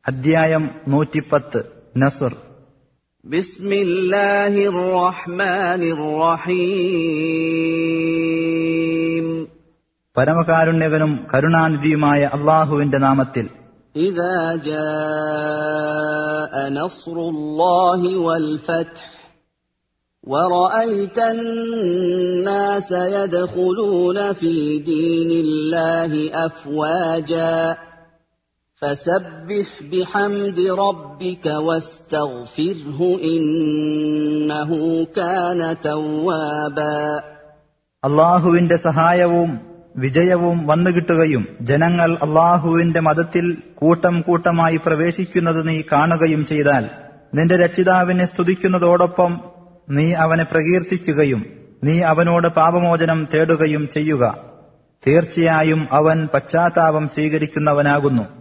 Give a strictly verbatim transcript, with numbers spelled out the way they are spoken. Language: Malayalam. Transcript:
അധ്യായം നൂറ്റിപ്പത്ത്. നസ്ർ. ബിസ്മില്ലാഹിർ റഹ്മാനിർ റഹീം. പരമകാരുണ്യകനും കരുണാനിധിയുമായ അല്ലാഹുവിന്റെ നാമത്തിൽ. ഇദാ ജാഅ നസ്റുല്ലാഹി വൽ ഫത്ഹ് വറഅയ്ത الناس يدخلون في دين الله أفواجا فسبح بحمد ربك واستغفره إنه كان توابا. അല്ലാഹുവിന്റെ സഹായവും വിജയവും വന്നുകിട്ടുകയും ജനങ്ങൾ അല്ലാഹുവിന്റെ മതത്തിൽ കൂട്ടം കൂട്ടമായി പ്രവേശിക്കുന്നത് നീ കാണുകയും ചെയ്താൽ നിന്റെ രക്ഷിതാവിനെ സ്തുതിക്കുന്നതോടൊപ്പം നീ അവനെ പ്രകീർത്തിക്കുകയും നീ അവനോട് പാപമോചനം തേടുകയും ചെയ്യുക. തീർച്ചയായും അവൻ പശ്ചാത്താപം സ്വീകരിക്കുന്നവനാകുന്നു.